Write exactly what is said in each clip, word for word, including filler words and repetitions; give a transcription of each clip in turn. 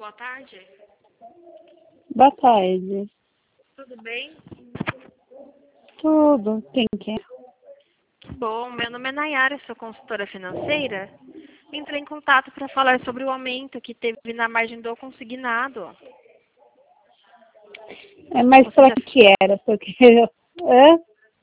boa tarde. Boa tarde. Tudo bem? Tudo. Quem que é? Que bom, meu nome é Nayara, sou consultora financeira. Entrei em contato para falar sobre o aumento que teve na margem do consignado. É mais Você pra já... que era? Porque eu... Hã?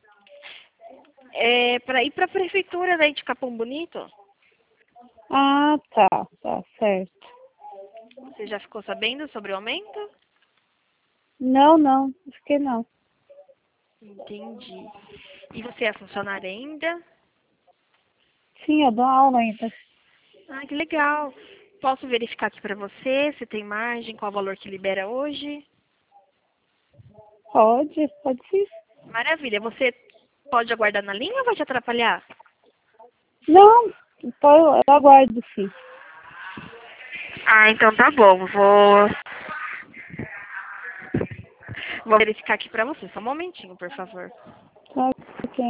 É para ir para a prefeitura daí de Capão Bonito? Ah, tá. Tá certo. Você já ficou sabendo sobre o aumento? Não, não. Acho que não. Entendi. E você é funcionária ainda? Sim, eu dou aula ainda. Ah, que legal. Posso verificar aqui para você se tem margem, qual o valor que libera hoje? Pode, pode sim. Maravilha. Você pode aguardar na linha ou vai te atrapalhar? Não, então eu aguardo sim. Ah, então tá bom. Vou, vou verificar aqui pra você. Só um momentinho, por favor. Tá, ok.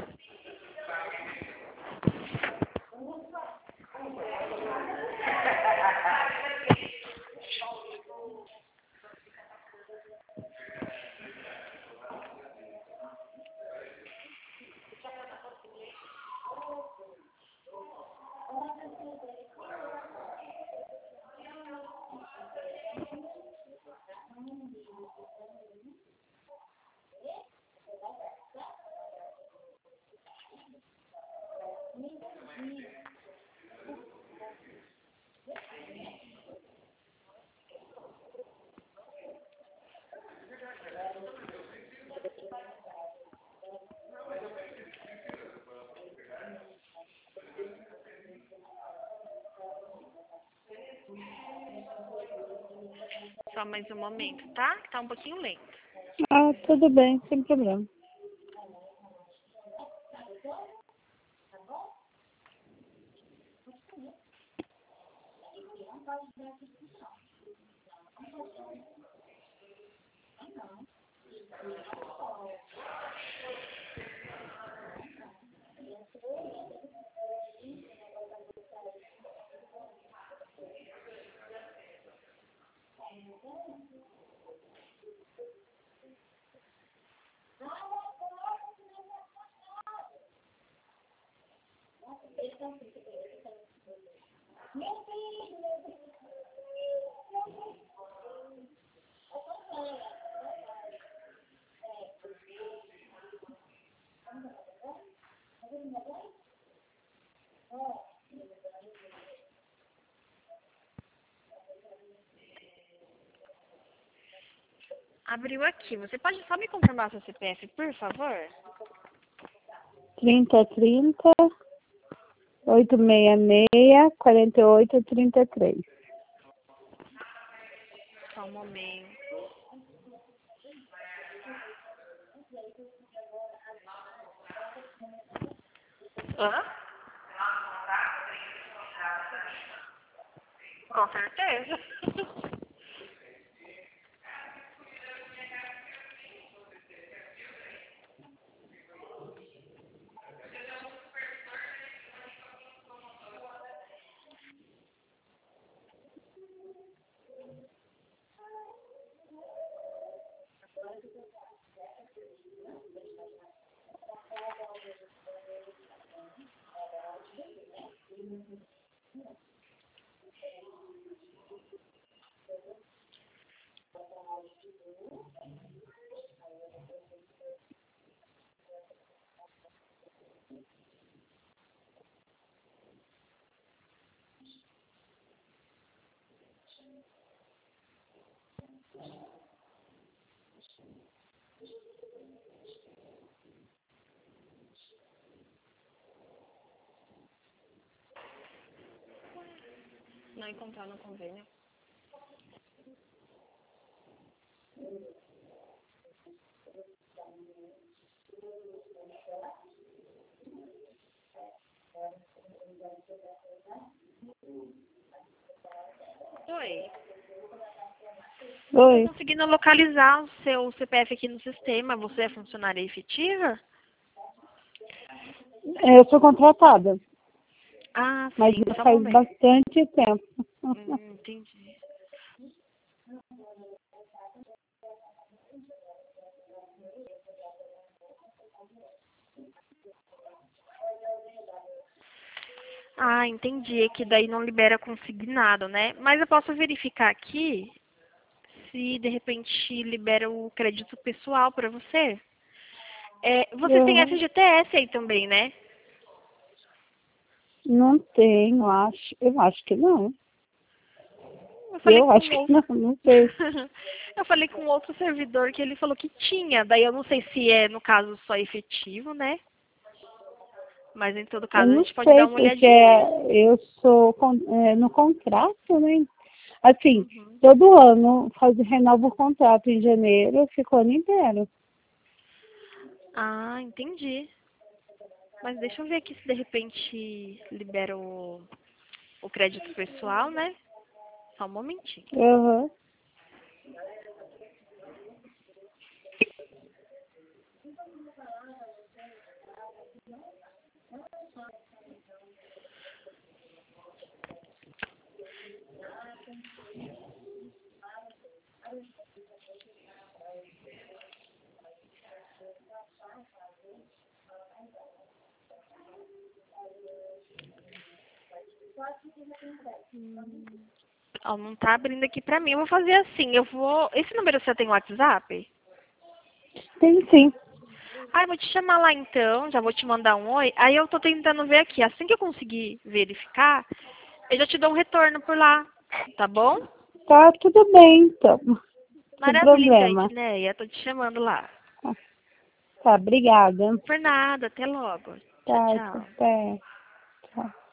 Só mais um momento, tá? Que tá um pouquinho lento. Ah, tudo bem, sem problema. Abriu aqui. Você pode só me confirmar seu C P F, por favor? trinta, trinta, oito seis seis, quarenta e oito, trinta e três. Só um momento. Hã? Com certeza. Não encontrar no convênio. Oi. Não tô Oi, conseguindo localizar o seu C P F aqui no sistema. Você é funcionária efetiva? eu sou contratada, Ah, mas sim. já Só um faz momento. bastante tempo. Hum, entendi. Ah, entendi. É que daí não libera consignado, né? Mas eu posso verificar aqui se de repente libera o crédito pessoal para você. É, você tem Eu F G T S aí também, né? não tenho, acho. Eu acho que não. Eu falei Eu com acho que outro. não, não sei. Eu falei com outro servidor que ele falou que tinha. Daí eu não sei se é, no caso, só efetivo, né? Mas em todo Eu caso a não gente pode dar sei, uma porque olhadinha. eu sou con- é, no contrato, né? Assim, Uhum. todo ano faz, renova o contrato em janeiro, fica o ano inteiro. Ah, entendi. Mas deixa eu ver aqui se de repente libera o, o crédito pessoal, né? Só um momentinho. Uhum. Ó, não tá abrindo aqui pra mim. Eu vou fazer assim. Eu vou. Esse número você tem WhatsApp? Tem sim. Ah, eu vou te chamar lá então. Já vou te mandar um oi. Aí eu tô tentando ver aqui. Assim que eu conseguir verificar, eu já te dou um retorno por lá. Tá bom? Tá tudo bem, então. Sem Maravilha, então, problema. Edneia. Tô te chamando lá. Tá, obrigada. Por nada. Até logo. Tchau, Tá, tchau. até. Tchau.